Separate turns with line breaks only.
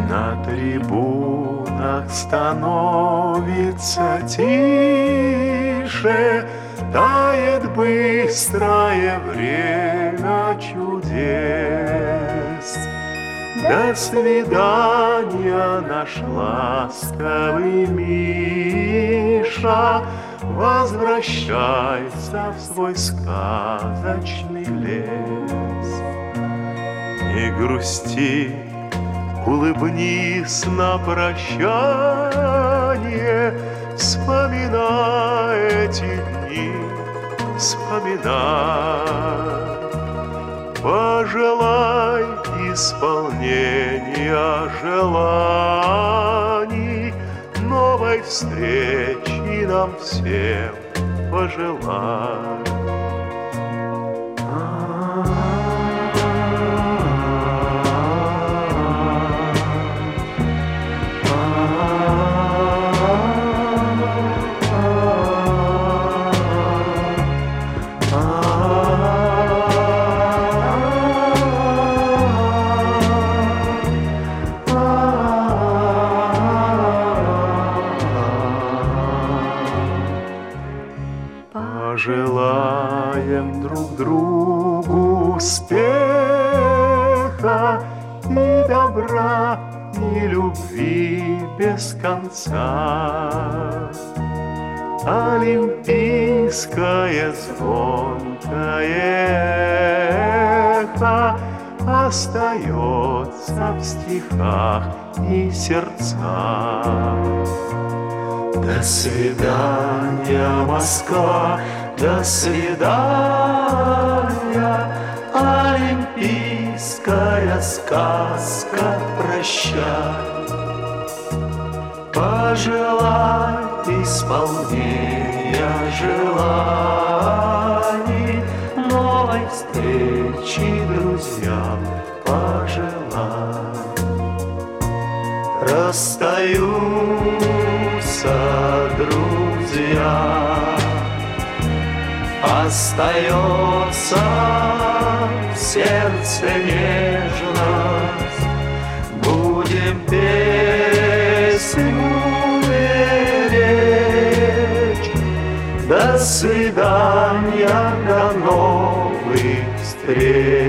На трибунах становится тише, тает быстрое время чудес. До свидания, наш ласковый Миша, возвращайся в свой сказочный лес. Не грусти, улыбнись на прощание, вспоминай эти дни, вспоминай. Пожелай исполнения желаний, новой встречи нам всем пожелай. Пожелаем друг другу успеха и добра, и любви без конца. Олимпийское звонкое эхо остается в стихах и сердцах. До свидания, Москва, до свидания, олимпийская сказка, прощай. Пожелай исполнения желаний, новой встречи друзьям пожелай. Расстаются друзья, остается в сердце нежность. Будем песню беречь. До свидания, до новых встреч.